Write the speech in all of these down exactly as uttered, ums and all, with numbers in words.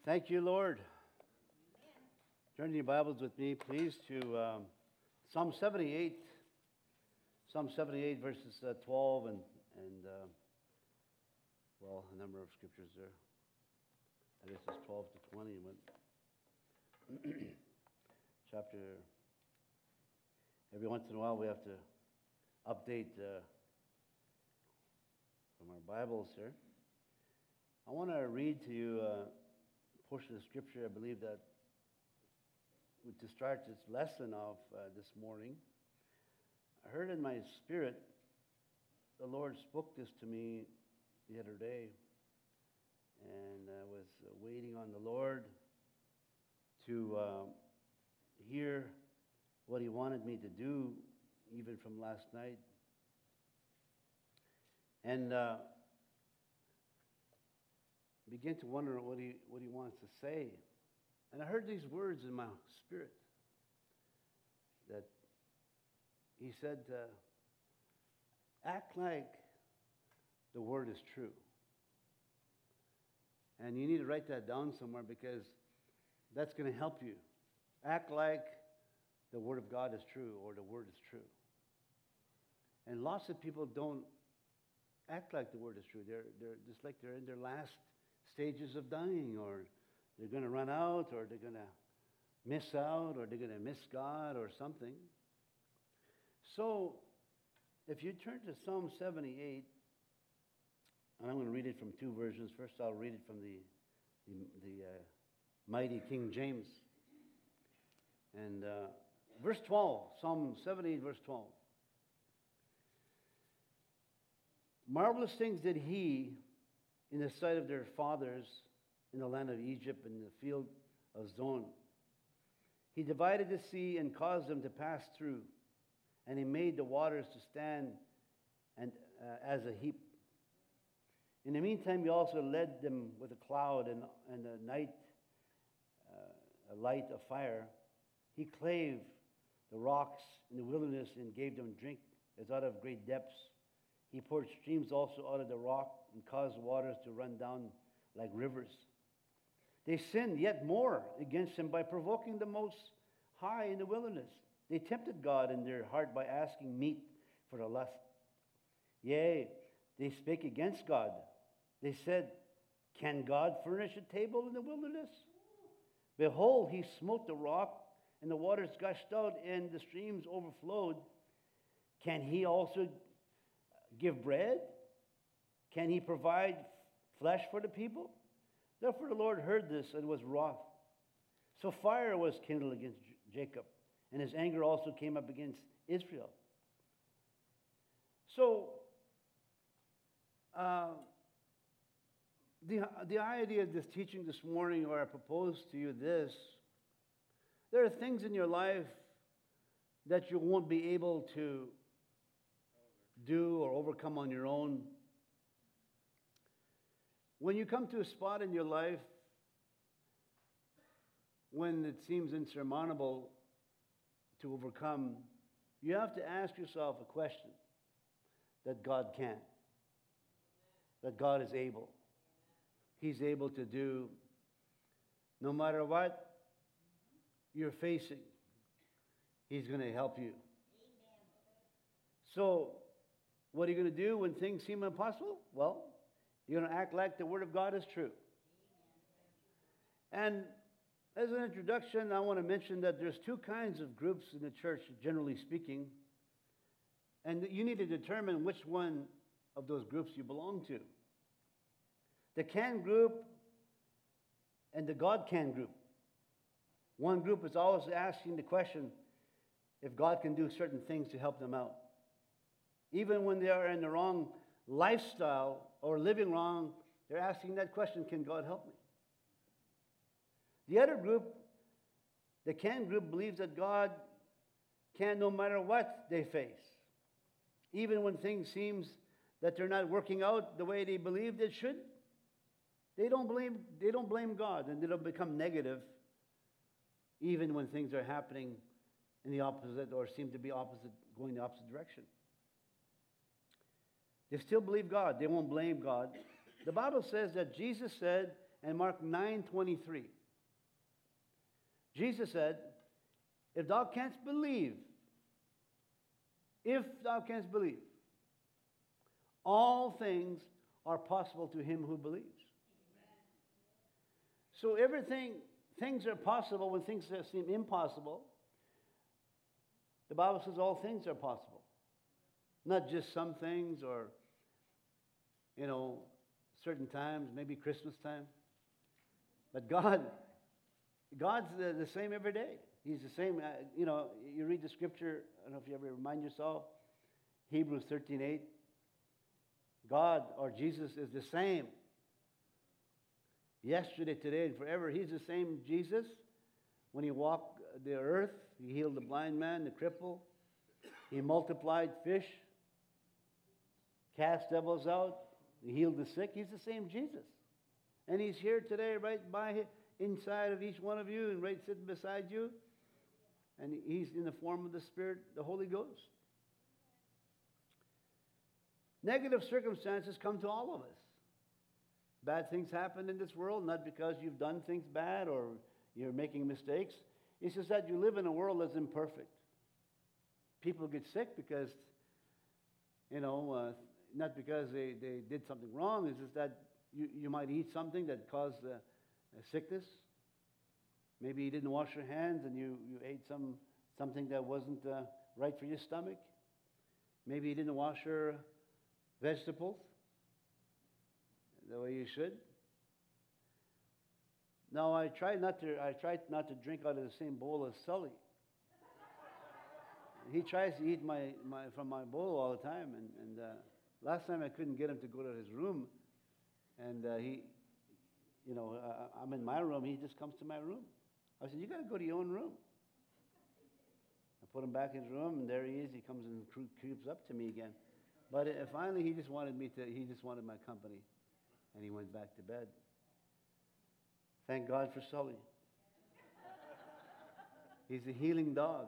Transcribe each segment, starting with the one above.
Thank you, Lord. Turn your Bibles with me, please, to um, Psalm seventy-eight. Psalm seventy-eight, verses uh, twelve and, and uh, well, a number of scriptures there. I guess it's twelve to twenty. But chapter, every once in a while we have to update uh, from our Bibles here. I want to read to you uh, a portion of Scripture, I believe, that to start this lesson off uh, this morning. I heard in my spirit, the Lord spoke this to me the other day, and I was uh, waiting on the Lord to uh, hear what He wanted me to do, even from last night. And uh, begin to wonder what he what he wants to say. And I heard these words in my spirit that He said, uh, act like the word is true. And you need to write that down somewhere, because that's going to help you. Act like the word of God is true, or the word is true. And lots of people don't act like the word is true. They're, they're just like they're in their last stages of dying, or they're going to run out, or they're going to miss out, or they're going to miss God, or something. So, if you turn to Psalm seventy-eight, and I'm going to read it from two versions. First, I'll read it from the the, the uh, mighty King James. And uh, verse twelve, Psalm seventy-eight, verse twelve. Marvelous things did He in the sight of their fathers in the land of Egypt, in the field of Zon. He divided the sea and caused them to pass through, and He made the waters to stand and uh, as a heap. In the meantime, He also led them with a cloud and, and a night, uh, a light of fire. He clave the rocks in the wilderness and gave them drink as out of great depths. He poured streams also out of the rock and caused waters to run down like rivers. They sinned yet more against Him by provoking the Most High in the wilderness. They tempted God in their heart by asking meat for the lust. Yea, they spake against God. They said, can God furnish a table in the wilderness? Behold, He smote the rock, and the waters gushed out, and the streams overflowed. Can He also give bread? Can He provide flesh for the people? Therefore the Lord heard this and was wroth. So fire was kindled against Jacob, and His anger also came up against Israel. So, uh, the, the idea of this teaching this morning, or I propose to you this, there are things in your life that you won't be able to do or overcome on your own. When you come to a spot in your life when it seems insurmountable to overcome, you have to ask yourself a question that God can, that God is able. He's able to do no matter what you're facing. He's going to help you. So, what are you going to do when things seem impossible? Well, you're going to act like the Word of God is true. And as an introduction, I want to mention that there's two kinds of groups in the church, generally speaking. And you need to determine which one of those groups you belong to. The can group and the God can group. One group is always asking the question if God can do certain things to help them out. Even when they are in the wrong lifestyle or living wrong, they're asking that question, can God help me? The other group, the can group, believes that God can no matter what they face. Even when things seem that they're not working out the way they believed it should, they don't blame, they don't blame God, and they don't become negative even when things are happening in the opposite, or seem to be opposite, going the opposite direction. They still believe God. They won't blame God. The Bible says that Jesus said and Mark nine twenty-three. Jesus said, if thou canst believe, if thou canst believe, all things are possible to him who believes. So everything, things are possible when things seem impossible. The Bible says all things are possible. Not just some things or, you know, certain times, maybe Christmas time. But God, God's the, the same every day. He's the same. Uh, you know, you read the scripture, I don't know if you ever remind yourself, Hebrews thirteen eight. God or Jesus is the same. Yesterday, today, and forever. He's the same Jesus. When he walked the earth, he healed the blind man, the cripple. He multiplied fish, cast devils out, he healed the sick. He's the same Jesus. And he's here today, right by inside of each one of you and right sitting beside you. And he's in the form of the Spirit, the Holy Ghost. Negative circumstances come to all of us. Bad things happen in this world, not because you've done things bad or you're making mistakes. It's just that you live in a world that's imperfect. People get sick because, you know, uh, not because they, they did something wrong. It's just that you, you might eat something that caused uh, a sickness. Maybe you didn't wash your hands and you, you ate some something that wasn't uh, right for your stomach. Maybe you didn't wash your vegetables the way you should. Now I try not to. I try not to drink out of the same bowl as Sully. He tries to eat my, my from my bowl all the time, and and uh, last time I couldn't get him to go to his room, and uh, he, you know, uh, I'm in my room. He just comes to my room. I said, "You got to go to your own room." I put him back in his room, and there he is. He comes and creeps up to me again. But uh, finally, he just wanted me to. He just wanted my company, and he went back to bed. Thank God for Sully. He's a healing dog.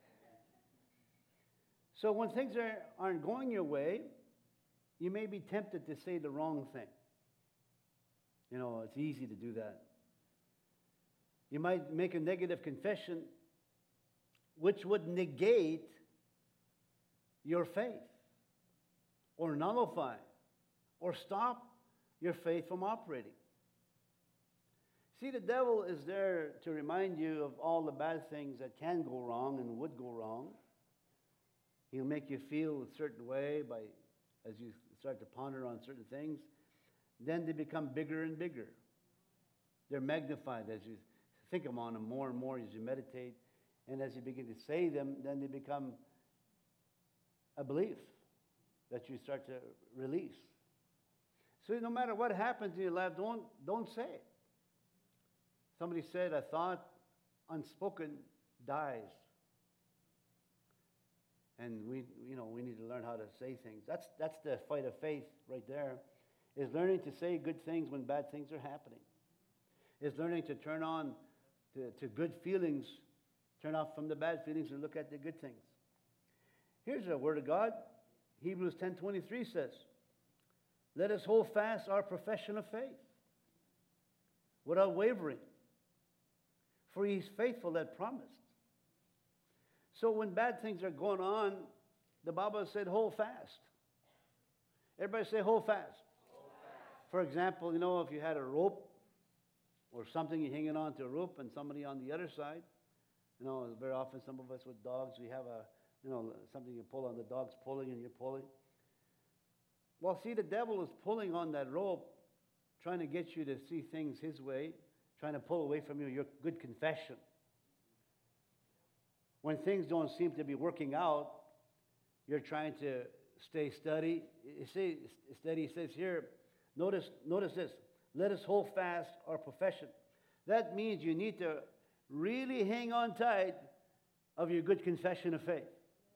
So when things are, aren't going your way, you may be tempted to say the wrong thing. You know, it's easy to do that. You might make a negative confession which would negate your faith or nullify or stop your faith from operating. See, the devil is there to remind you of all the bad things that can go wrong and would go wrong. He'll make you feel a certain way by, as you start to ponder on certain things. Then they become bigger and bigger. They're magnified as you think on them more and more as you meditate. And as you begin to say them, then they become a belief that you start to release. So no matter what happens in your life, don't, don't say it. Somebody said, a thought unspoken dies. And we, you know, we need to learn how to say things. That's, that's the fight of faith right there, is learning to say good things when bad things are happening. Is learning to turn on to, to good feelings, turn off from the bad feelings and look at the good things. Here's a word of God. Hebrews ten twenty-three says, let us hold fast our profession of faith without wavering. For he's faithful that promised. So when bad things are going on, the Bible said, hold fast. Everybody say, hold fast. Hold fast. For example, you know, if you had a rope or something you're hanging on to a rope and somebody on the other side, you know, very often some of us with dogs, we have a, you know, something you pull on, the dog's pulling and you're pulling. Well, see, the devil is pulling on that rope, trying to get you to see things his way, trying to pull away from you your good confession. When things don't seem to be working out, you're trying to stay steady. Steady, it says here, notice, notice this, let us hold fast our profession. That means you need to really hang on tight of your good confession of faith.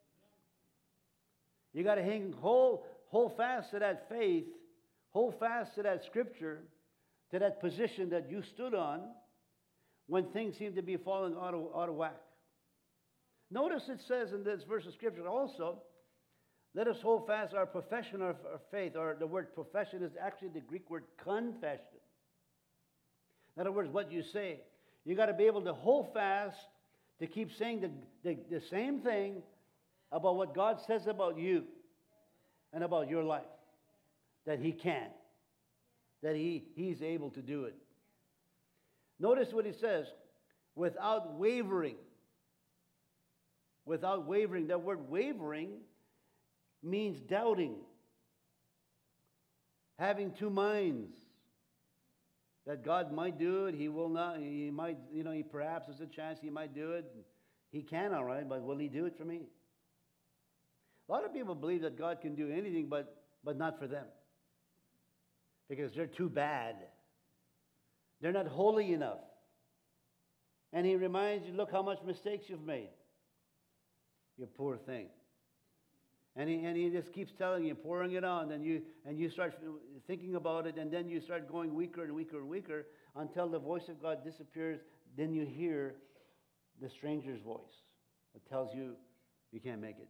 You got to hang, hold, hold fast to that faith, hold fast to that scripture, to that position that you stood on when things seem to be falling out of, out of whack. Notice it says in this verse of scripture also, let us hold fast our profession of our faith, or the word profession is actually the Greek word confession. In other words, what you say. You got to be able to hold fast, to keep saying the, the, the same thing about what God says about you and about your life. That He can. That he, He's able to do it. Notice what He says, without wavering. Without wavering. That word wavering means doubting. Having two minds. That God might do it, He will not. He might, you know, he perhaps there's a chance He might do it. He can, all right, but will He do it for me? A lot of people believe that God can do anything, but, but not for them. Because they're too bad. They're not holy enough. And He reminds you, look how much mistakes you've made. You poor thing. And he, and he just keeps telling you, pouring it on, and you, and you start thinking about it, and then you start going weaker and weaker and weaker until the voice of God disappears. Then you hear the stranger's voice that tells you you can't make it.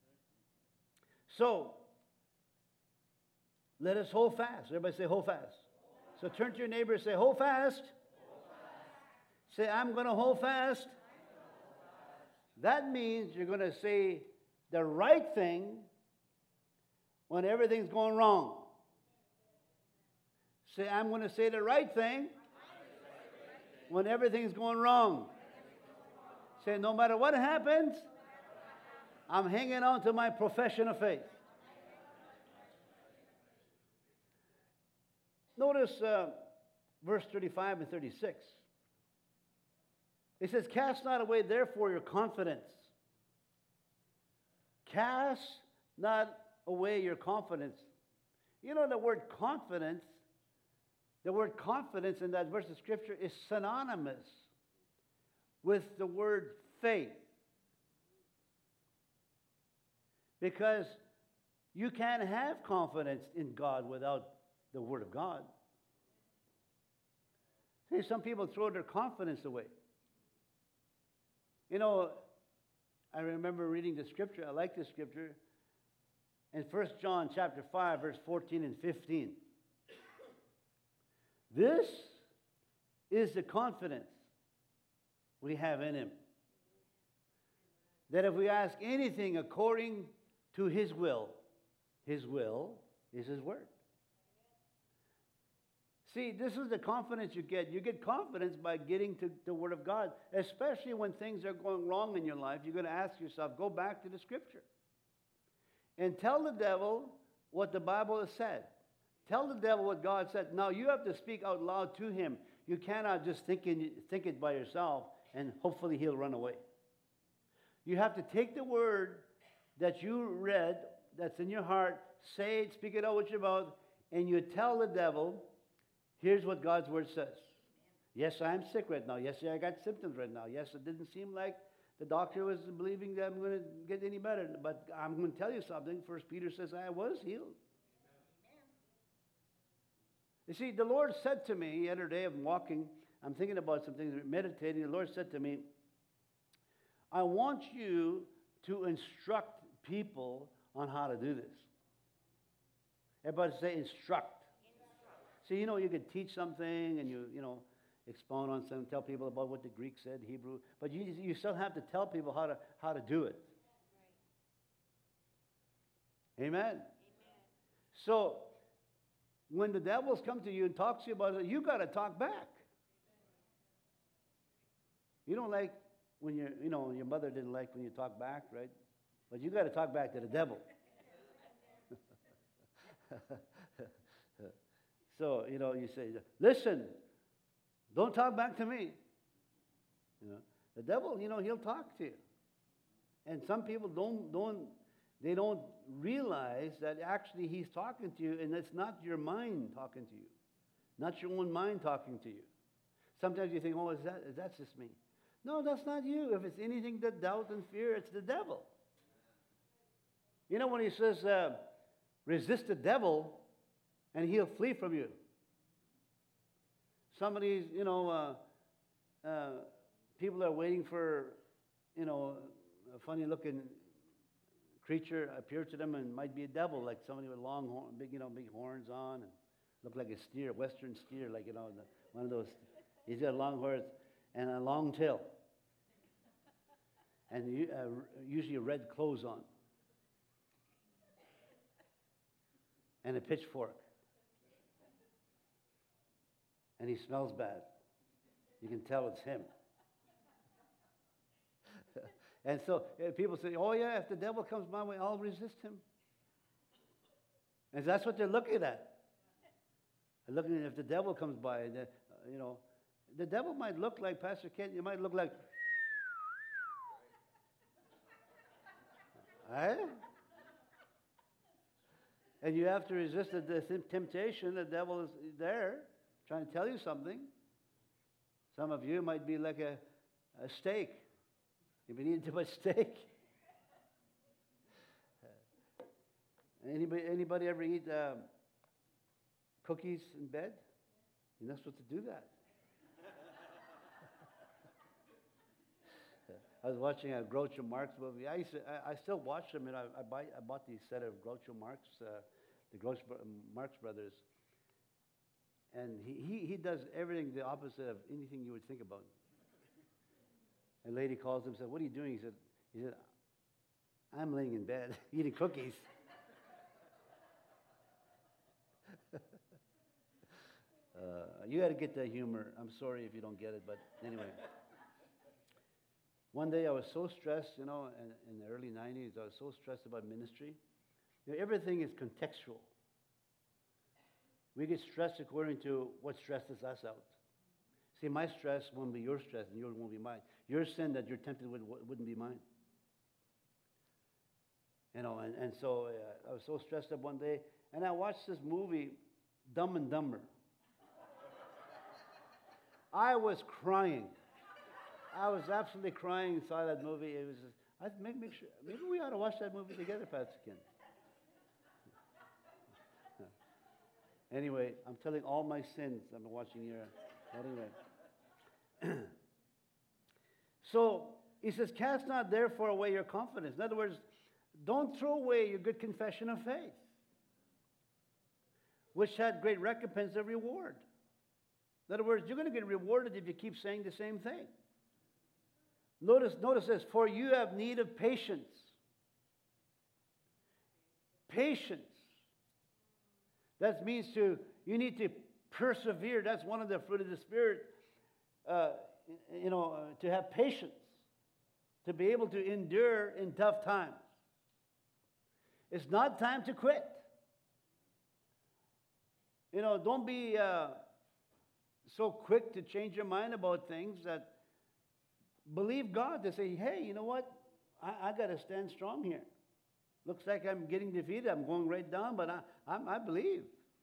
So, let us hold fast. Everybody say, hold fast. So turn to your neighbor and say, hold fast. Hold fast. Say, I'm going to hold fast. That means you're going to say the right thing when everything's going wrong. Say, I'm going to say the right thing when everything's going wrong. Say, no matter what happens, I'm hanging on to my profession of faith. Notice uh, verse thirty-five and thirty-six. It says, cast not away therefore your confidence. Cast not away your confidence. You know the word confidence, the word confidence in that verse of Scripture is synonymous with the word faith. Because you can't have confidence in God without the Word of God. See, some people throw their confidence away. You know, I remember reading the Scripture. I like the Scripture. In First John chapter five, verse fourteen and fifteen. This is the confidence we have in Him. That if we ask anything according to His will, His will is His Word. See, this is the confidence you get. You get confidence by getting to the Word of God, especially when things are going wrong in your life. You're going to ask yourself, go back to the Scripture. And tell the devil what the Bible has said. Tell the devil what God said. Now, you have to speak out loud to him. You cannot just think, in, think it by yourself and hopefully he'll run away. You have to take the word that you read, that's in your heart, say it, speak it out with your mouth, and you tell the devil, here's what God's word says. Yes, I'm sick right now. Yes, I got symptoms right now. Yes, it didn't seem like the doctor was believing that I'm going to get any better. But I'm going to tell you something. First Peter says I was healed. Amen. You see, the Lord said to me the other day, I'm walking, I'm thinking about some things, meditating. The Lord said to me, I want you to instruct people on how to do this. Everybody say instruct. See, you know, you could teach something and you, you know, expound on something, tell people about what the Greek said, Hebrew, but you, you still have to tell people how to, how to do it. Right. Amen? Amen. So, when the devils come to you and talk to you about it, you got to talk back. You don't like when you're, you know, your mother didn't like when you talk back, right? But you got to talk back to the devil. So, you know, you say, listen, don't talk back to me. You know, the devil, you know, he'll talk to you. And some people don't, don't, they don't realize that actually he's talking to you, and it's not your mind talking to you. Not your own mind talking to you. Sometimes you think, oh, is that, is that just me? No, that's not you. If it's anything that doubt and fear, it's the devil. You know, when he says, uh, resist the devil, and he'll flee from you. Somebody's, you know, uh, uh, people are waiting for, you know, a funny-looking creature appear to them, and it might be a devil, like somebody with long, horn, big, you know, big horns on, and look like a steer, western steer, like, you know, the, one of those. He's got a long horse and a long tail. And you, uh, usually red clothes on. And a pitchfork. And he smells bad. You can tell it's him. And so uh, people say, oh yeah, if the devil comes my way, I'll resist him. And that's what they're looking at. They're looking at if the devil comes by, and the, uh, you know, the devil might look like Pastor Kent. You might look like, right? And you have to resist the, the temptation. The devil is there trying to tell you something. Some of you might be like a, a steak. You've been eating too much steak. Anybody, anybody ever eat um, cookies in bed? You're not supposed to do that. I was watching a Groucho Marx movie. I used to, I, I still watch them, and I, I, buy, I bought these set of Groucho Marx, uh, the Groucho Marx brothers. And he, he, he does everything the opposite of anything you would think about. A lady calls him and said, what are you doing? He said, he said, I'm laying in bed eating cookies. uh, you got to get that humor. I'm sorry if you don't get it, but anyway. One day I was so stressed, you know, in, in the early nineties, I was so stressed about ministry. You know, everything is contextual. We get stressed according to what stresses us out. See, my stress won't be your stress, and yours won't be mine. Your sin that you're tempted with wouldn't be mine. You know, and, and so uh, I was so stressed up one day, and I watched this movie, Dumb and Dumber. I was crying. I was absolutely crying inside that movie. It was just, I make, make sure, maybe we ought to watch that movie together, Pastor Ken. Anyway, I'm telling all my sins. I'm watching here. Anyway. So he says, cast not therefore away your confidence. In other words, don't throw away your good confession of faith, which had great recompense of reward. In other words, you're going to get rewarded if you keep saying the same thing. Notice, notice this, for you have need of patience. Patience. That means to, you need to persevere. That's one of the fruit of the Spirit, uh, you know, uh, to have patience, to be able to endure in tough times. It's not time to quit. You know, don't be uh, so quick to change your mind about things. That believe God to say, hey, you know what? I, I got to stand strong here. Looks like I'm getting defeated. I'm going right down, but I, I'm, I believe.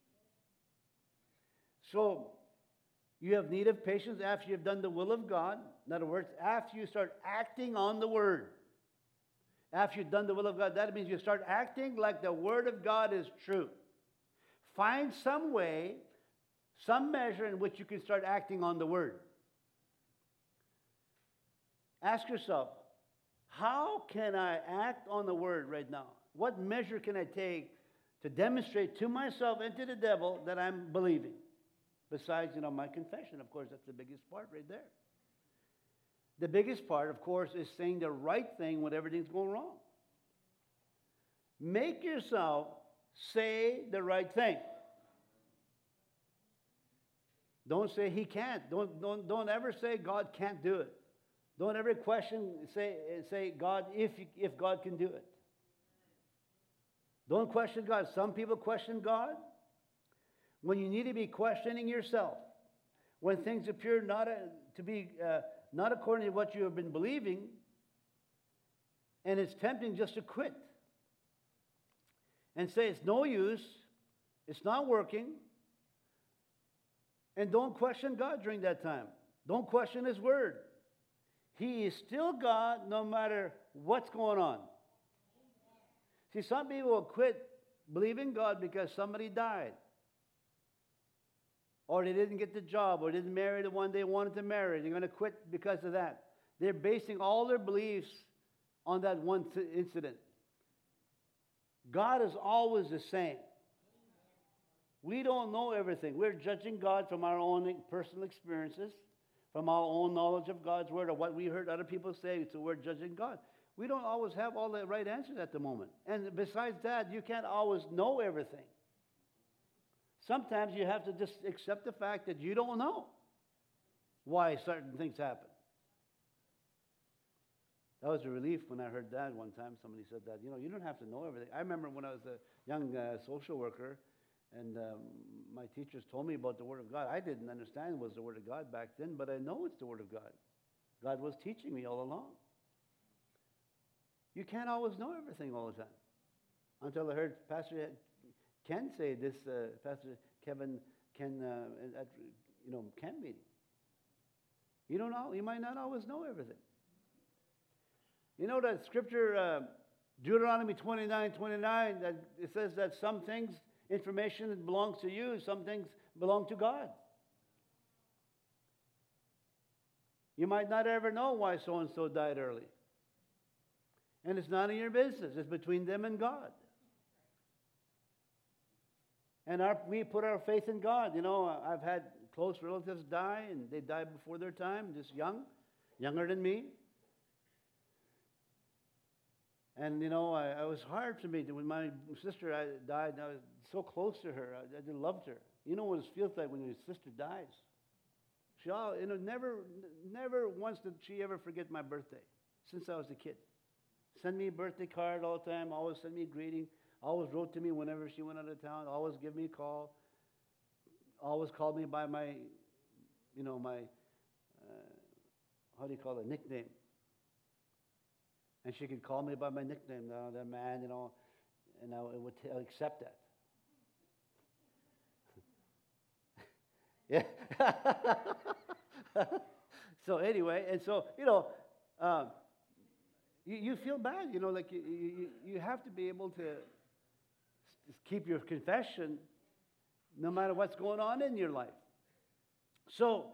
So you have need of patience after you've done the will of God. In other words, after you start acting on the Word. After you've done the will of God, that means you start acting like the Word of God is true. Find some way, some measure in which you can start acting on the Word. Ask yourself, how can I act on the Word right now? What measure can I take to demonstrate to myself and to the devil that I'm believing? Besides, you know, my confession, of course, that's the biggest part right there. The biggest part, of course, is saying the right thing when everything's going wrong. Make yourself say the right thing. Don't say he can't. Don't, don't, don't ever say God can't do it. Don't ever question, say, say God, if, if God can do it. Don't question God. Some people question God when you need to be questioning yourself. When things appear not a, to be uh, not according to what you have been believing, and it's tempting just to quit and say it's no use, it's not working, and don't question God during that time. Don't question His Word. He is still God no matter what's going on. See, some people will quit believing God because somebody died, or they didn't get the job, or didn't marry the one they wanted to marry. They're going to quit because of that. They're basing all their beliefs on that one th- incident. God is always the same. We don't know everything. We're judging God from our own personal experiences. from our own knowledge of God's Word or what we heard other people say, so we're judging God. We don't always have all the right answers at the moment. And besides that, you can't always know everything. Sometimes you have to just accept the fact that you don't know why certain things happen. That was a relief when I heard that one time. Somebody said that, you know, you don't have to know everything. I remember when I was a young uh, social worker, and um, my teachers told me about the Word of God. I didn't understand it was the Word of God back then, but I know it's the Word of God. God was teaching me all along. You can't always know everything all the time. Until I heard Pastor Ken say this, uh, Pastor Kevin Ken uh, at you know camp meeting. You don't know. You might not always know everything. You know that scripture, uh, Deuteronomy twenty-nine twenty-nine, that it says that some things, information belongs to you, some things belong to God. You might not ever know why so and so died early. And it's none of your business. It's between them and God. And our, we put our faith in God. You know, I've had close relatives die, and they died before their time, just young, younger than me. And, you know, I, it was hard for me. When my sister died, I was so close to her. I, I just loved her. You know what it feels like when your sister dies. She, all, you know, never, never once did she ever forget my birthday since I was a kid. Send me a birthday card all the time. Always send me a greeting. Always wrote to me whenever she went out of town. Always give me a call. Always called me by my, you know, my, uh, how do you call it, nickname. And she could call me by my nickname, now, that man, you know, and I would t- accept that. Yeah. So anyway, and so, you know, uh, you, you feel bad, you know, like you, you, you have to be able to keep your confession no matter what's going on in your life. So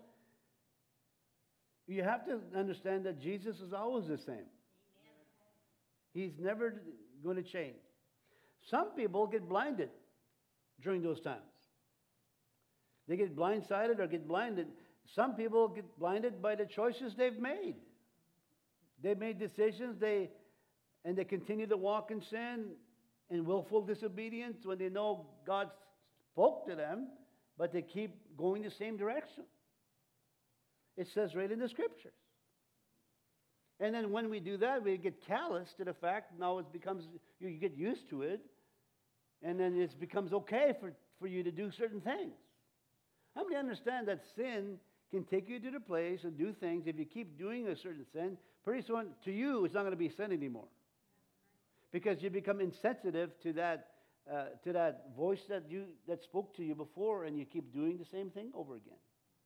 you have to understand that Jesus is always the same. He's never going to change. Some people get blinded during those times. They get blindsided or get blinded. Some people get blinded by the choices they've made. They made decisions, they and they continue to walk in sin and willful disobedience when they know God spoke to them, but they keep going the same direction. It says right in the Scriptures. And then when we do that, we get callous to the fact, now it becomes, you get used to it, and then it becomes okay for, for you to do certain things. How many understand that sin can take you to the place and do things? If you keep doing a certain sin, pretty soon to you it's not going to be sin anymore. Because you become insensitive to that, uh, to that voice that, you, that spoke to you before, and you keep doing the same thing over again.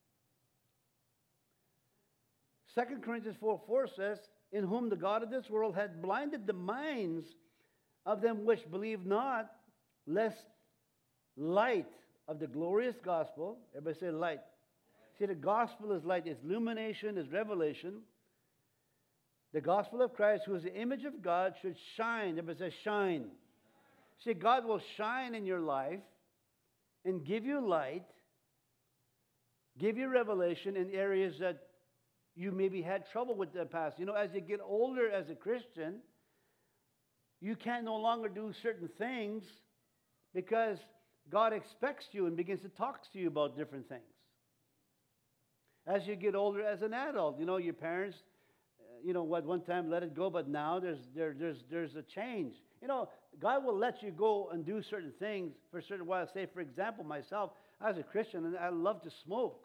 Second Corinthians four four says, in whom the God of this world had blinded the minds of them which believe not, lest light of the glorious gospel, everybody say light. See, the gospel is light, it's illumination, it's revelation. The gospel of Christ, who is the image of God, should shine. Everybody say shine. See, God will shine in your life and give you light, give you revelation in areas that you maybe had trouble with in the past. You know, as you get older as a Christian, you can no longer do certain things because God expects you and begins to talk to you about different things. As you get older as an adult, you know, your parents, uh, you know, at one time let it go, but now there's, there, there's, there's a change. You know, God will let you go and do certain things for a certain while. Say, for example, myself, I was a Christian and I love to smoke.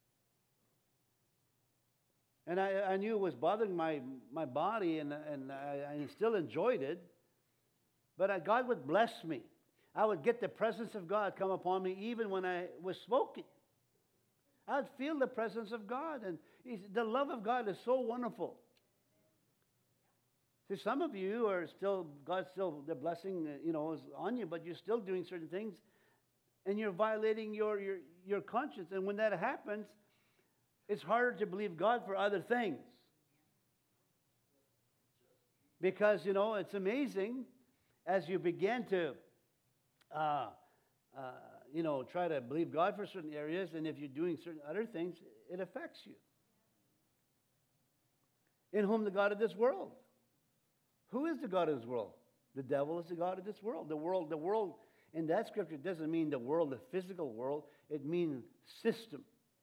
And I, I knew it was bothering my, my body, and, and I, I still enjoyed it. But I, God would bless me. I would get the presence of God come upon me even when I was smoking. I'd feel the presence of God. And he's, the love of God is so wonderful. See, some of you are still, God's still, the blessing, you know, is on you, but you're still doing certain things, and you're violating your, your, your conscience. And when that happens, it's harder to believe God for other things. Because, you know, it's amazing as you begin to, uh, uh, you know, try to believe God for certain areas, and if you're doing certain other things, it affects you. in whom the God of this world. Who is the God of this world? The devil is the God of this world. The world, the world in that scripture doesn't mean the world, the physical world. It means system.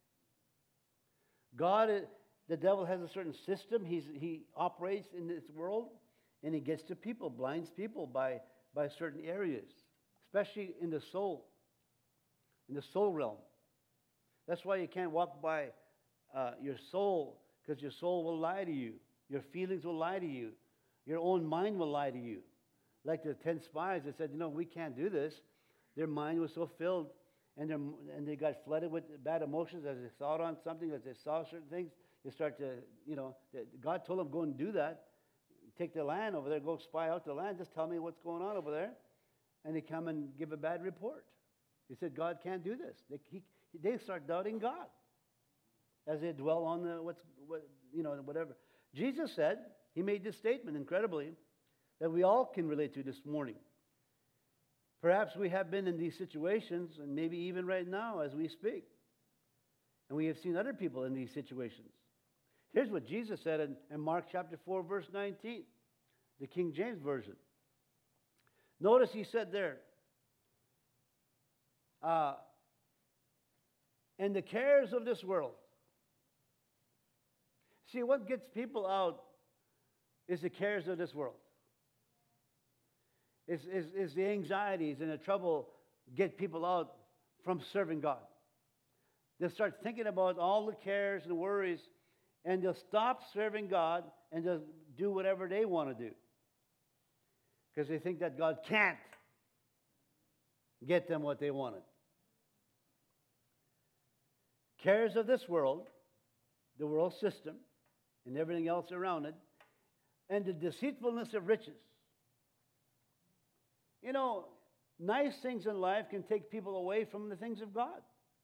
God, the devil has a certain system. He's, he operates in this world, and he gets to people, blinds people by, by certain areas, especially in the soul, in the soul realm. That's why you can't walk by uh, your soul, because your soul will lie to you. Your feelings will lie to you. Your own mind will lie to you. Like the ten spies that said, you know, we can't do this. Their mind was so filled, and, and they got flooded with bad emotions as they thought on something, as they saw certain things. They start to, you know, God told them, go and do that. Take the land over there, go spy out the land. Just tell me what's going on over there. And they come and give a bad report. He said, God can't do this. They, he, they start doubting God as they dwell on the, what's, what, you know, whatever. Jesus said, he made this statement, incredibly, that we all can relate to this morning. Perhaps we have been in these situations, and maybe even right now as we speak. And we have seen other people in these situations. Here's what Jesus said in, in Mark chapter four, verse nineteen, the King James Version. Notice he said there, uh, and the cares of this world. See, what gets people out is the cares of this world. Is, is, is the anxieties and the trouble get people out from serving God. They'll start thinking about all the cares and worries, and they'll stop serving God and they'll do whatever they want to do. Because they think that God can't get them what they wanted. Cares of this world, the world system, and everything else around it, and the deceitfulness of riches. You know, nice things in life can take people away from the things of God.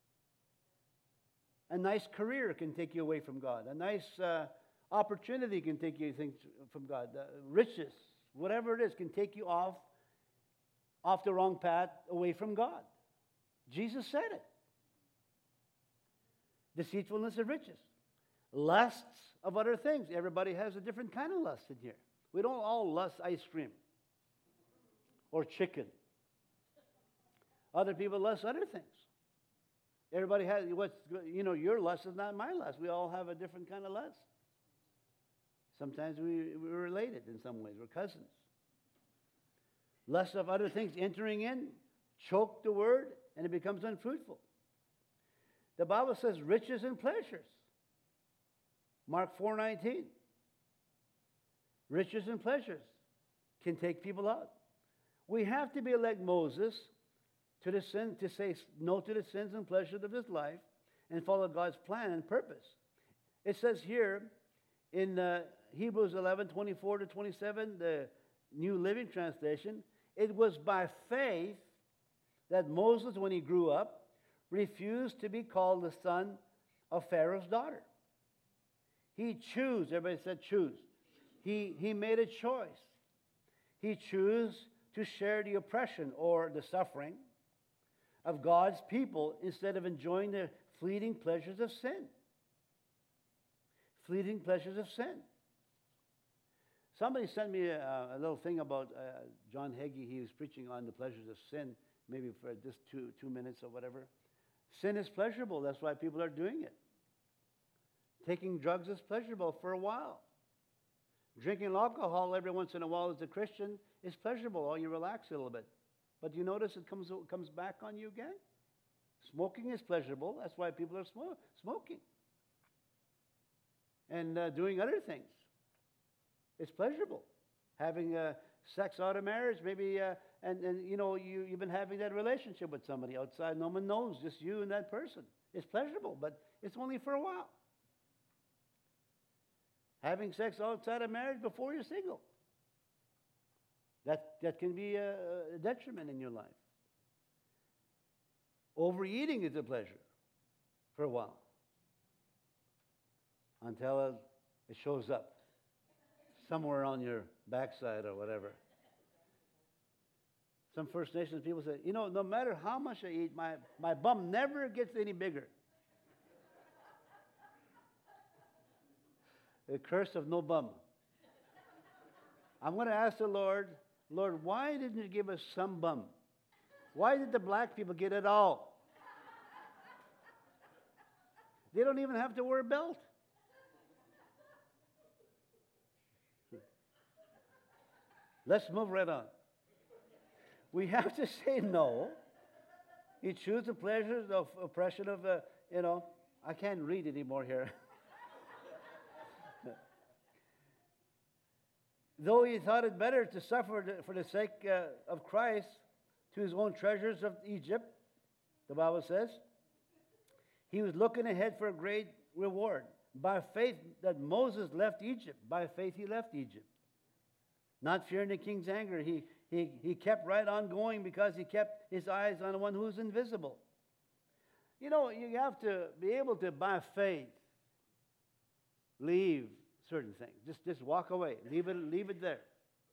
A nice career can take you away from God. A nice uh, opportunity can take you things from God. Uh, riches, whatever it is, can take you off, off the wrong path, away from God. Jesus said it. Deceitfulness of riches. Lusts of other things. Everybody has a different kind of lust in here. We don't all lust ice cream or chicken. Other people lust other things. Everybody has what's, you know, your lust is not my lust. We all have a different kind of lust. Sometimes we, we're related in some ways. We're cousins. Lust of other things entering in, choke the word, and it becomes unfruitful. The Bible says riches and pleasures. Mark four nineteen. Riches and pleasures can take people out. We have to be like Moses to the sin, to say no to the sins and pleasures of this life and follow God's plan and purpose. It says here in uh, Hebrews eleven twenty-four to twenty-seven, the New Living Translation, it was by faith that Moses, when he grew up, refused to be called the son of Pharaoh's daughter. He chose, everybody said choose. He, he made a choice. He chose to share the oppression or the suffering of God's people instead of enjoying the fleeting pleasures of sin. Fleeting pleasures of sin. Somebody sent me a, a little thing about uh, John Hagee. He was preaching on the pleasures of sin, maybe for just two, two minutes or whatever. Sin is pleasurable. That's why people are doing it. Taking drugs is pleasurable for a while. Drinking alcohol every once in a while as a Christian is pleasurable, or you relax a little bit. But you notice it comes, comes back on you again? Smoking is pleasurable. That's why people are sm- smoking. And uh, doing other things. It's pleasurable. Having uh, sex out of marriage, maybe, uh, and, and you know, you, you've been having that relationship with somebody outside. No one knows, just you and that person. It's pleasurable, but it's only for a while. Having sex outside of marriage before you're single. That, that can be a, a detriment in your life. Overeating is a pleasure for a while. Until it, it shows up somewhere on your backside or whatever. Some First Nations people say, you know, no matter how much I eat, my, my bum never gets any bigger. The curse of no bum. I'm going to ask the Lord, Lord, why didn't you give us some bum? Why did the black people get it all? They don't even have to wear a belt. Let's move right on. We have to say no. You choose the pleasures of oppression of the, you know, I can't read anymore here. Though he thought it better to suffer for the sake uh, of Christ to his own treasures of Egypt, the Bible says, he was looking ahead for a great reward. By faith that Moses left Egypt. By faith he left Egypt. Not fearing the king's anger. He, he, he kept right on going because he kept his eyes on the one who's invisible. You know, you have to be able to, by faith, leave certain things. Just, just walk away. Leave it, leave it there.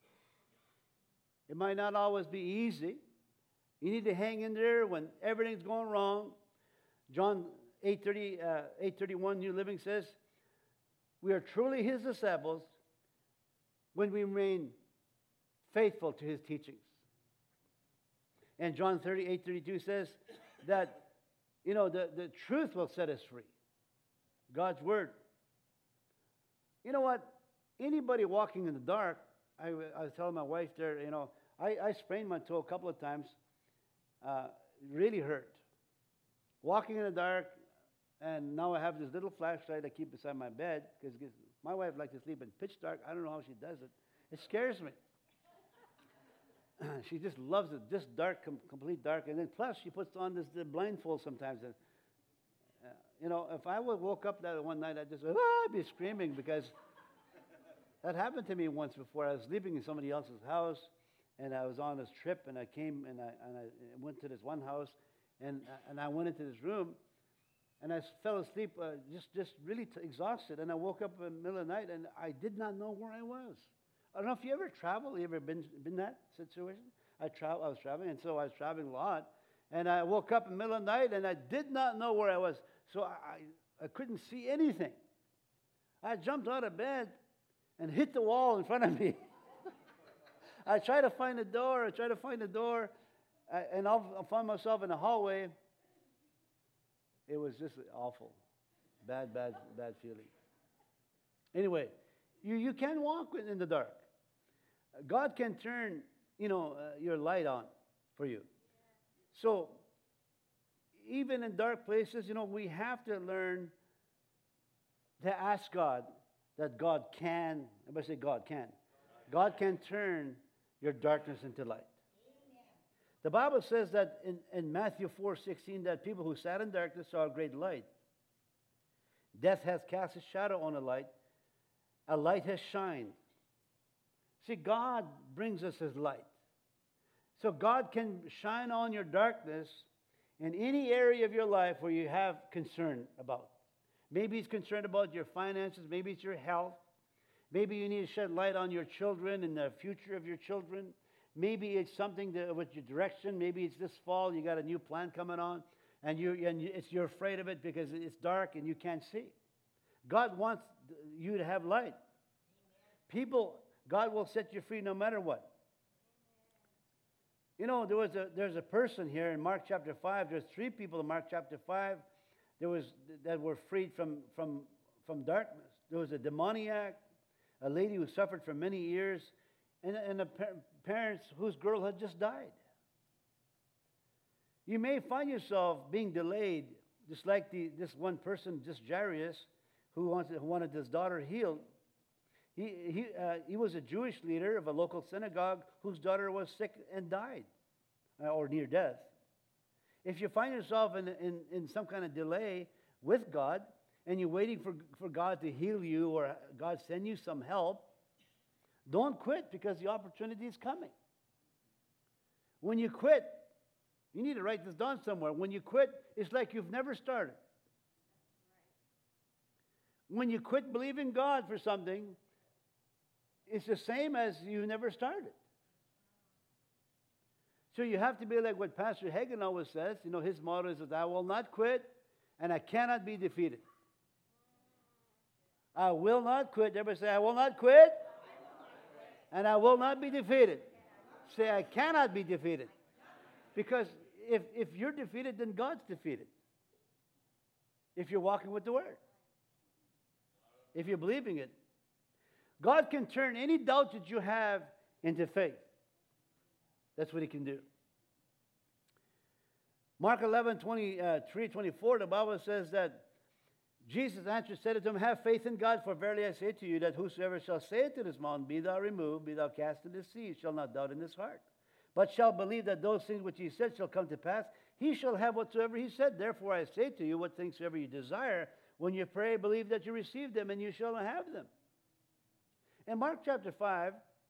It might not always be easy. You need to hang in there when everything's going wrong. John eight thirty, uh, eight thirty-one New Living says, we are truly his disciples when we remain faithful to his teachings. And John thirty-eight thirty-two says that, you know, the, the truth will set us free. God's word. You know what? Anybody walking in the dark, I, I was telling my wife there, you know, I, I sprained my toe a couple of times. Uh, really hurt. Walking in the dark, and now I have this little flashlight I keep beside my bed, because my wife likes to sleep in pitch dark. I don't know how she does it. It scares me. She just loves it, just dark, com- complete dark. And then plus she puts on this the blindfold sometimes. And, uh, you know, if I would woke up that one night, I'd just, ah, I'd be screaming, because that happened to me once before. I was sleeping in somebody else's house, and I was on this trip, and I came and I, and I went to this one house, and, and I went into this room, and I fell asleep uh, just, just really t- exhausted. And I woke up in the middle of the night, and I did not know where I was. I don't know if you ever travel. You ever been been in that situation? I travel. I was traveling, and so I was traveling a lot. And I woke up in the middle of the night, and I did not know where I was. So I, I, I couldn't see anything. I jumped out of bed and hit the wall in front of me. I tried to find a door. I tried to find a door, uh, and I'll, I'll find myself in a hallway. It was just awful. Bad, bad, bad feeling. Anyway, you, you can walk in the dark. God can turn, you know, uh, your light on for you. So, even in dark places, you know, we have to learn to ask God that God can, everybody say God can. God can turn your darkness into light. The Bible says that in, in Matthew four sixteen that people who sat in darkness saw a great light. Death has cast a shadow on a light. A light has shined. See, God brings us His light. So God can shine on your darkness in any area of your life where you have concern about. Maybe He's concerned about your finances. Maybe it's your health. Maybe you need to shed light on your children and the future of your children. Maybe it's something that, with your direction. Maybe it's this fall, you got a new plan coming on, and, you, and it's, you're afraid of it because it's dark and you can't see. God wants you to have light. People, God will set you free no matter what. You know, there was a, there's a person here in Mark chapter five. There's three people in Mark chapter five there was, that were freed from, from, from darkness. There was a demoniac, a lady who suffered for many years, and, and a par- parents whose girl had just died. You may find yourself being delayed, just like the, this one person, just Jairus, who wanted, who wanted his daughter healed. He, he, uh, he was a Jewish leader of a local synagogue whose daughter was sick and died, uh, or near death. If you find yourself in, in, in some kind of delay with God, and you're waiting for, for God to heal you or God send you some help, don't quit, because the opportunity is coming. When you quit, you need to write this down somewhere. When you quit, it's like you've never started. When you quit believing God for something, it's the same as you never started. So you have to be like what Pastor Hagen always says. You know, his motto is that I will not quit and I cannot be defeated. I will not quit. Everybody say, I will not quit. And I will not be defeated. Say, I cannot be defeated. Because if, if you're defeated, then God's defeated. If you're walking with the Word. If you're believing it. God can turn any doubt that you have into faith. That's what He can do. Mark eleven, twenty-three, twenty-four, the Bible says that Jesus answered, said unto him, have faith in God, for verily I say to you, that whosoever shall say to this mountain, be thou removed, be thou cast into the sea, shall not doubt in his heart, but shall believe that those things which he said shall come to pass, he shall have whatsoever he said. Therefore I say to you, what things soever you desire, when you pray, believe that you receive them, and you shall have them. And Mark chapter five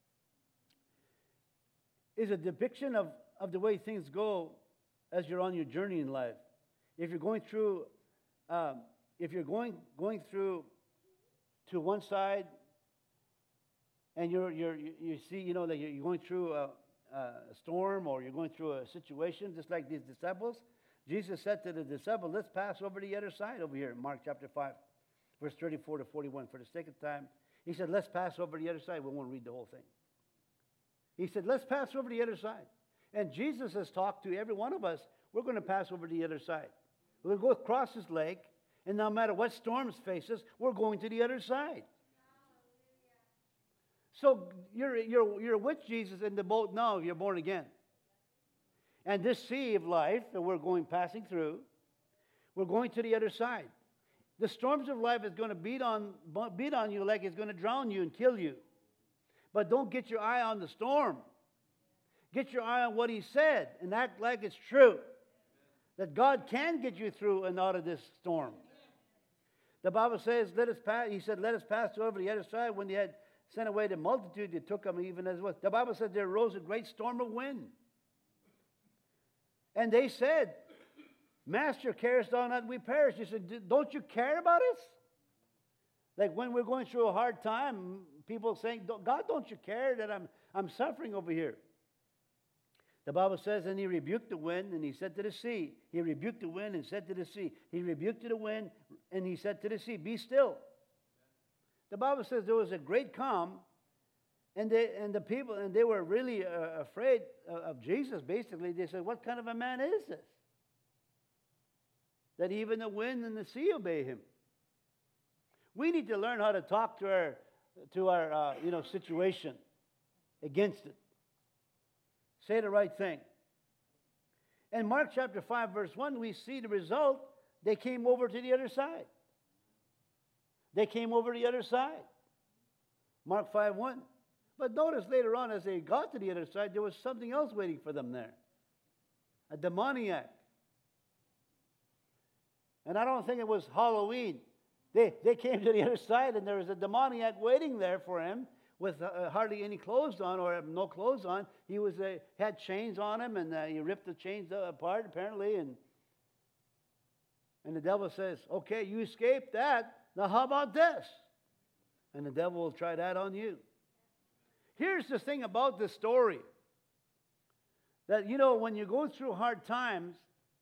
is a depiction of, of the way things go as you're on your journey in life. If you're going through... Um, If you're going going through to one side, and you're you're you, you see you know that you're going through a, a storm, or you're going through a situation, just like these disciples, Jesus said to the disciples, "Let's pass over to the other side over here." In Mark chapter five, verse thirty-four to forty-one. For the sake of time, he said, "Let's pass over to the other side." We won't read the whole thing. He said, "Let's pass over to the other side," and Jesus has talked to every one of us. We're going to pass over to the other side. We'll go across this lake. And no matter what storms face us, we're going to the other side. So you're, you're, you're with Jesus in the boat now if you're born again. And this sea of life that we're going passing through, we're going to the other side. The storms of life is going to beat on, beat on you like it's going to drown you and kill you. But don't get your eye on the storm. Get your eye on what He said and act like it's true. That God can get you through and out of this storm. The Bible says, let us pass, He said, let us pass over the other side. When they had sent away the multitude, they took them even as well. The Bible said there arose a great storm of wind. And they said, Master, carest thou not we perish? He said, don't you care about us? Like when we're going through a hard time, people saying, God, don't you care that I'm, I'm suffering over here? The Bible says, and He rebuked the wind, and He said to the sea. He rebuked the wind and said to the sea. He rebuked the wind, and He said to the sea, be still. The Bible says there was a great calm, and they and the people, and they were really uh, afraid of Jesus, basically. They said, what kind of a man is this? That even the wind and the sea obey Him. We need to learn how to talk to our, to our uh, you know, situation against it. Say the right thing. In Mark chapter five, verse one, we see the result. They came over to the other side. They came over to the other side. Mark five one. But notice later on, as they got to the other side, there was something else waiting for them there. A demoniac. And I don't think it was Halloween. They, they came to the other side, and there was a demoniac waiting there for him, with uh, hardly any clothes on, or no clothes on. He was uh, had chains on him, and uh, he ripped the chains apart, apparently. And, and the devil says, okay, you escaped that. Now how about this? And the devil will try that on you. Here's the thing about this story. That, you know, when you go through hard times,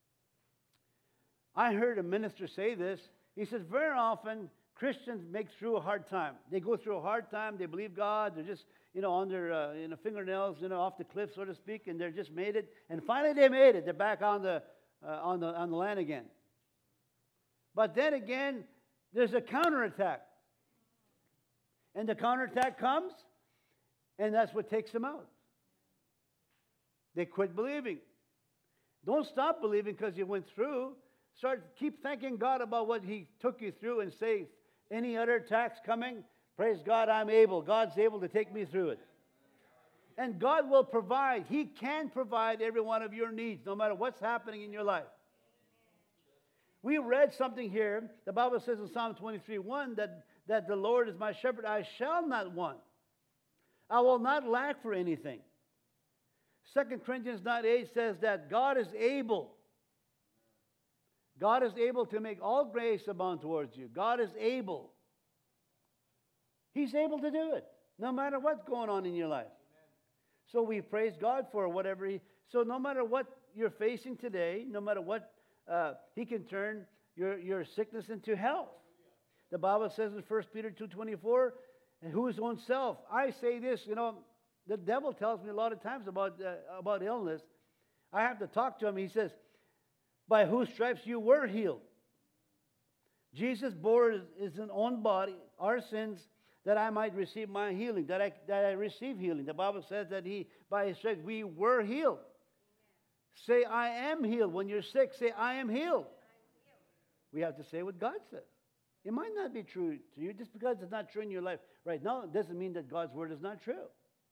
I heard a minister say this. He says, very often, Christians make through a hard time. They go through a hard time. They believe God. They're just, you know, on their uh, you know, fingernails, you know, off the cliff, so to speak, and they're just made it. And finally, they made it. They're back on the uh, on the on the land again. But then again, there's a counterattack, and the counterattack comes, and that's what takes them out. They quit believing. Don't stop believing because you went through. Start keep thanking God about what He took you through, and say, any other attacks coming, praise God, I'm able. God's able to take me through it. And God will provide. He can provide every one of your needs, no matter what's happening in your life. We read something here. The Bible says in Psalm twenty-three one that, that the Lord is my shepherd. I shall not want. I will not lack for anything. Second Corinthians nine eight says that God is able. God is able to make all grace abound towards you. God is able. He's able to do it, no matter what's going on in your life. Amen. So we praise God for whatever He... So no matter what you're facing today, no matter what, uh, He can turn your, your sickness into health. The Bible says in First Peter two twenty-four, and who his own self. I say this, you know, the devil tells me a lot of times about, uh, about illness. I have to talk to him. He says, by whose stripes you were healed. Jesus bore his own body, our sins, that I might receive my healing, that I, that I receive healing. The Bible says that he, by his stripes, we were healed. Say, I am healed. When you're sick, say, I am healed. We have to say what God says. It might not be true to you. Just because it's not true in your life right now, it doesn't mean that God's word is not true.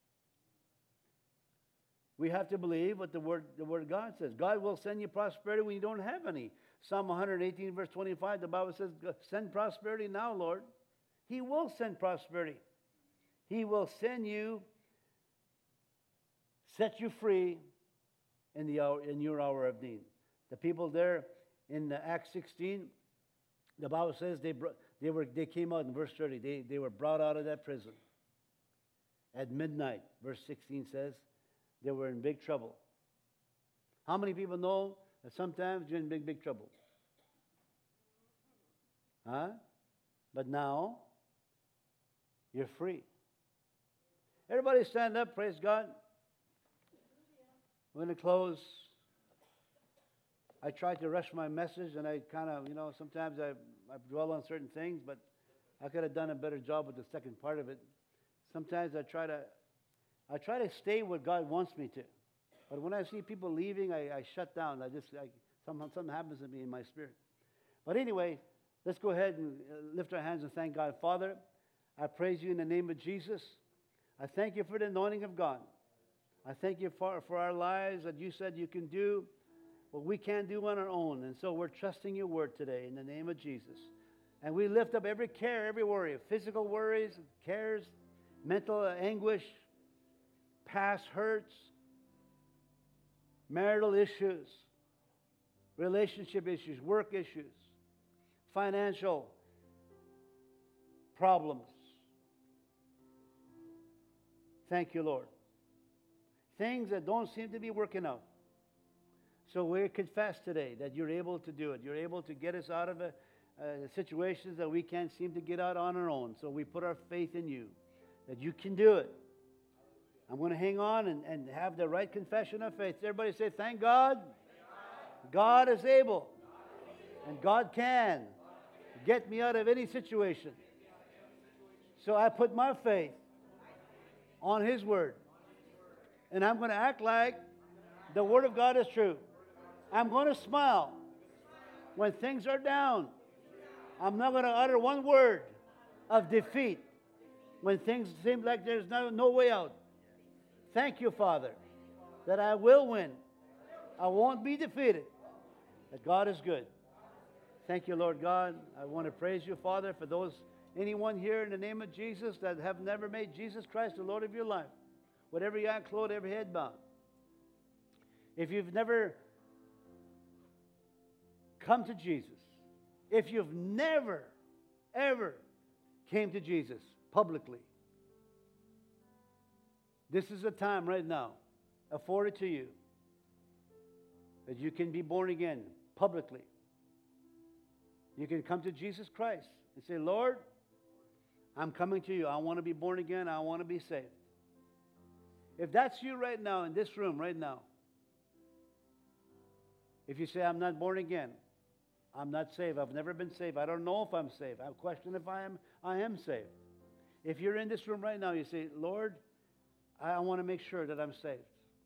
We have to believe what the word, the word of God says. God will send you prosperity when you don't have any. Psalm one eighteen, verse twenty-five, the Bible says, send prosperity now, Lord. He will send prosperity. He will send you, set you free in, the hour, in your hour of need. The people there in Acts sixteen, the Bible says they, they, were, they came out in verse thirty. They, they were brought out of that prison at midnight. Verse sixteen says they were in big trouble. How many people know that sometimes you're in big, big trouble? Huh? But now, you're free. Everybody stand up, praise God. We're going to close. I tried to rush my message, and I kind of, you know, sometimes I, I dwell on certain things, but I could have done a better job with the second part of it. Sometimes I try to, I try to stay where God wants me to. But when I see people leaving, I, I shut down. I just, I, somehow, something happens to me in my spirit. But anyway, let's go ahead and lift our hands and thank God. Father, I praise you in the name of Jesus. I thank you for the anointing of God. I thank you for, for our lives that you said you can do what we can't do on our own. And so we're trusting your word today in the name of Jesus. And we lift up every care, every worry, physical worries, cares, mental anguish, past hurts, marital issues, relationship issues, work issues, financial problems. Thank you, Lord. Things that don't seem to be working out. So we confess today that you're able to do it. You're able to get us out of a, uh, situations that we can't seem to get out on our own. So we put our faith in you, that you can do it. I'm going to hang on and, and have the right confession of faith. Everybody say, thank God. God is able. And God can get me out of any situation. So I put my faith on His Word. And I'm going to act like the Word of God is true. I'm going to smile when things are down. I'm not going to utter one word of defeat when things seem like there's no, no way out. Thank you, Father, that I will win. I won't be defeated. That God is good. Thank you, Lord God. I want to praise you, Father, for those, anyone here in the name of Jesus that have never made Jesus Christ the Lord of your life. Whatever you eye closed, every head bowed. If you've never come to Jesus, if you've never, ever came to Jesus publicly, this is a time right now afforded to you that you can be born again publicly. You can come to Jesus Christ and say, Lord, I'm coming to you. I want to be born again. I want to be saved. If that's you right now in this room right now, if you say, I'm not born again, I'm not saved, I've never been saved, I don't know if I'm saved, I question if I am, I am saved. If you're in this room right now, you say, Lord, I want to make sure that I'm saved.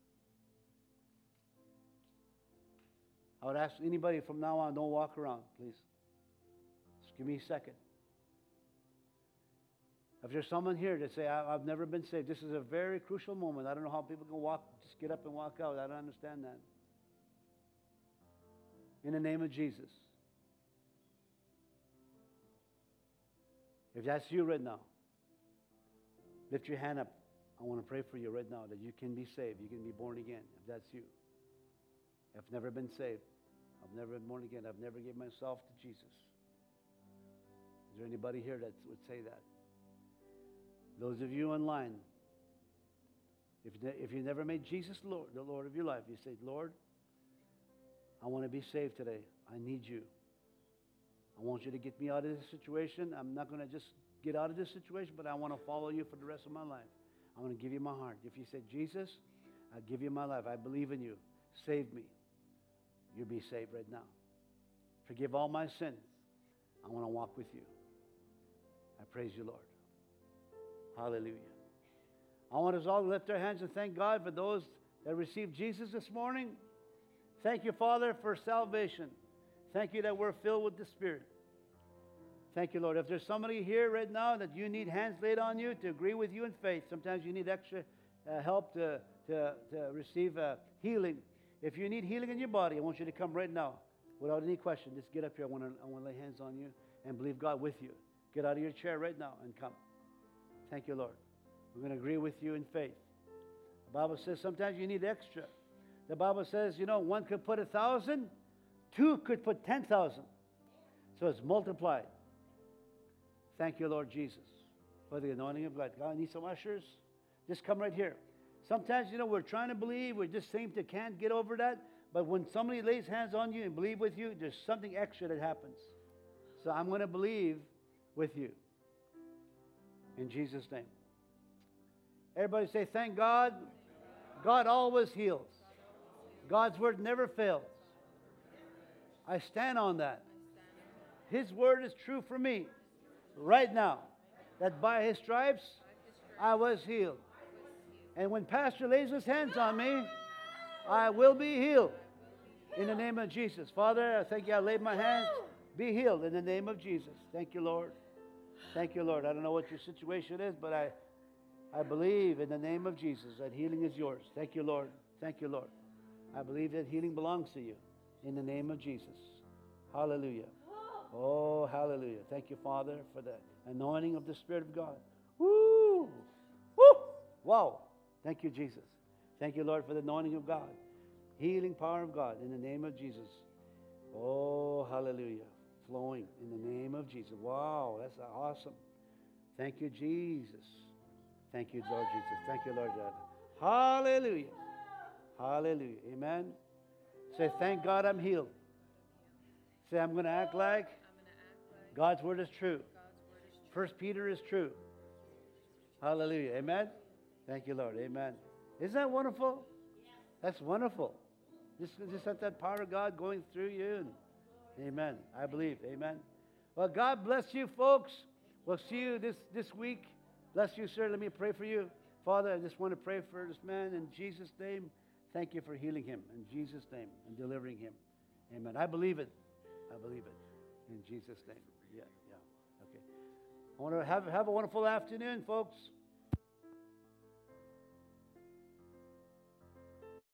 I would ask anybody from now on, don't walk around, please. Just give me a second. If there's someone here that say, I've never been saved, this is a very crucial moment. I don't know how people can walk, just get up and walk out. I don't understand that. In the name of Jesus. If that's you right now, lift your hand up. I want to pray for you right now that you can be saved. You can be born again. If that's you. I've never been saved. I've never been born again. I've never given myself to Jesus. Is there anybody here that would say that? Those of you online, if, if you never made Jesus Lord, the Lord of your life, you say, Lord, I want to be saved today. I need you. I want you to get me out of this situation. I'm not going to just get out of this situation, but I want to follow you for the rest of my life. I want to give you my heart. If you say, Jesus, I give you my life. I believe in you. Save me. You'll be saved right now. Forgive all my sins. I want to walk with you. I praise you, Lord. Hallelujah. I want us all to lift our hands and thank God for those that received Jesus this morning. Thank you, Father, for salvation. Thank you that we're filled with the Spirit. Thank you, Lord. If there's somebody here right now that you need hands laid on you to agree with you in faith, sometimes you need extra uh, help to, to, to receive uh, healing. If you need healing in your body, I want you to come right now without any question. Just get up here. I want to, I want to lay hands on you and believe God with you. Get out of your chair right now and come. Thank you, Lord. We're going to agree with you in faith. The Bible says sometimes you need extra. The Bible says, you know, one could put a thousand, two could put ten thousand. So it's multiplied. Thank you, Lord Jesus, for the anointing of God. God, I need some ushers. Just come right here. Sometimes, you know, we're trying to believe. We just seem to can't get over that. But when somebody lays hands on you and believe with you, there's something extra that happens. So I'm going to believe with you. In Jesus' name. Everybody say, thank God. God always heals. God's word never fails. I stand on that. His word is true for me right now. That by His stripes I was healed. And when Pastor lays his hands on me, I will be healed. In the name of Jesus. Father, I thank you. I laid my hands. Be healed in the name of Jesus. Thank you, Lord. Thank you, Lord. I don't know what your situation is, but I, I believe in the name of Jesus that healing is yours. Thank you, Lord. Thank you, Lord. I believe that healing belongs to you in the name of Jesus. Hallelujah. Oh, hallelujah. Thank you, Father, for the anointing of the Spirit of God. Woo! Woo! Wow. Thank you, Jesus. Thank you, Lord, for the anointing of God. Healing power of God in the name of Jesus. Oh, hallelujah. Flowing in the name of Jesus. Wow, that's awesome. Thank you, Jesus. Thank you, Lord Jesus. Thank you, Lord God. Hallelujah. Hallelujah. Amen. Say, thank God I'm healed. Say, I'm going to act like God's word is true. First Peter is true. Hallelujah. Amen. Thank you, Lord. Amen. Isn't that wonderful? That's wonderful. Just, just let that power of God going through you. And, amen. I believe. Amen. Well, God bless you, folks. We'll see you this, this week. Bless you, sir. Let me pray for you. Father, I just want to pray for this man in Jesus' name. Thank you for healing him in Jesus' name and delivering him. Amen. I believe it. I believe it. In Jesus' name. Yeah, yeah. Okay. I want to have, have a wonderful afternoon, folks.